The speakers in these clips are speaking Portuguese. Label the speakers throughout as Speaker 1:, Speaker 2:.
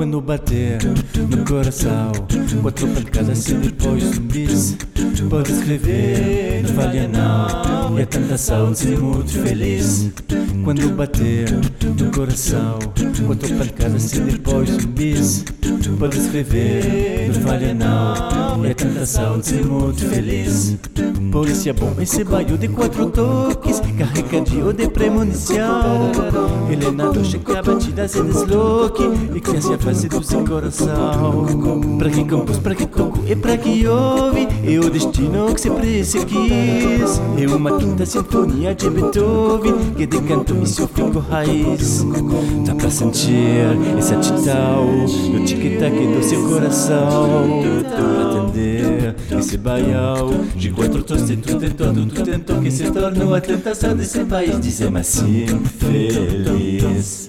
Speaker 1: Quando bater no coração, quatro pancadas e depois zumbis. Pode escrever, não falha não. E é tanta saúde, ser muito feliz. Quando bater no coração, quatro pancadas e depois zumbis. Pode escrever, não falha não. E é tanta saúde, ser muito feliz. Polícia bom, esse bairro de quatro toques, carregadinho de premonição. Ele nada checa, batida se desloque, e que se afasta do seu coração. Pra que compôs, pra que toco e pra que ouve, é o destino que sempre se quis. É uma quinta sinfonia de Beethoven, que de canto e seu fico raiz. Dá pra sentir essa atitão no tic-tac do seu coração. Dá pra atender esse baião de quatro tostes, tu tentou que se tornou a tentação desse país. Dizer-me assim, feliz.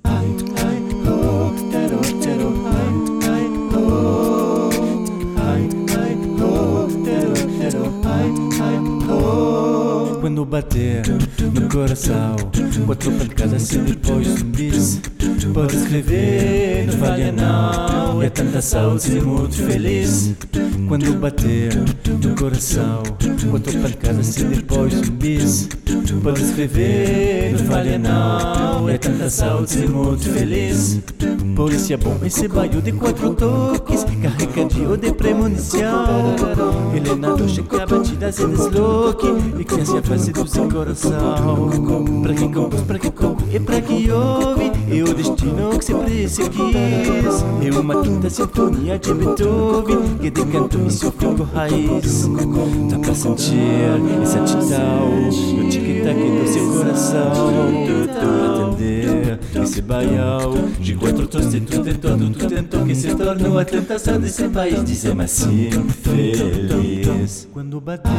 Speaker 1: Quando bater no coração, quatro pancadas e depois zumbis. Pode escrever, não falha não. É tanta saúde, ser muito feliz. Quando bater no coração, quatro pancadas e depois zumbis. Pode escrever, não falha não. É tanta saúde, ser muito feliz. Polícia bom, esse bairro de quatro toques, carregadinho de premonição. Ele nada checa, batida se desloque, e que se afaste do seu coração. Pra que compôs, pra que toco e pra que ouve, é o destino que sempre se quis. É uma quinta sinfonia de Beethoven, que de canto e seu fico raiz. Dá pra sentir essa atitão no tic-tac do seu coração. Dá pra atender esse baião de quatro tostes, tu tentou que se tornou a tentação desse país. Dizer-me assim, feliz. Quando bater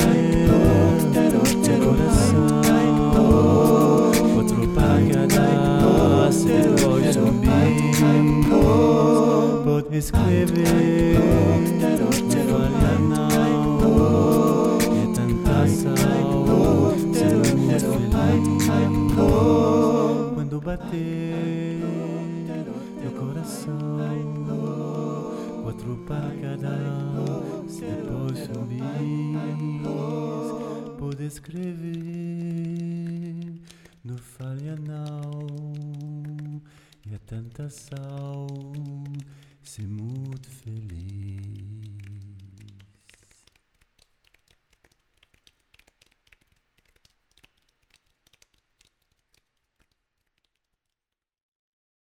Speaker 1: no coração, quatro pancadas e depois zumbis. Pode escrever, não falha não. É tanta saúde, ser muito feliz. Quando bater no coração, quatro pancadas e depois zumbis. Pode escrever, não falha não. E é tanta saúde, ser muito feliz.